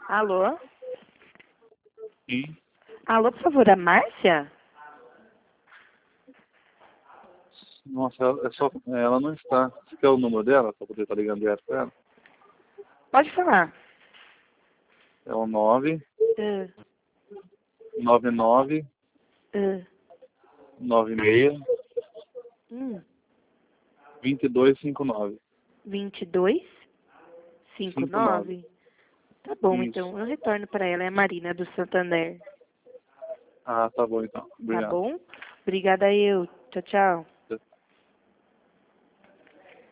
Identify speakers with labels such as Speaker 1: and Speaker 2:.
Speaker 1: Alô?
Speaker 2: Sim.
Speaker 1: Alô, por favor, a Márcia?
Speaker 2: Nossa, ela não está. Você quer o número dela para poder estar ligando direto para ela?
Speaker 1: Pode falar.
Speaker 2: É o 9
Speaker 1: Uh,
Speaker 2: 99
Speaker 1: uh,
Speaker 2: 96
Speaker 1: hum,
Speaker 2: 2259.
Speaker 1: 22
Speaker 2: 59.
Speaker 1: 59? Tá bom,
Speaker 2: Isso.
Speaker 1: então eu retorno para ela. É a Marina do Santander.
Speaker 2: Ah, tá bom então.
Speaker 1: Tá
Speaker 2: Obrigado.
Speaker 1: bom? Obrigada eu. Tchau, tchau.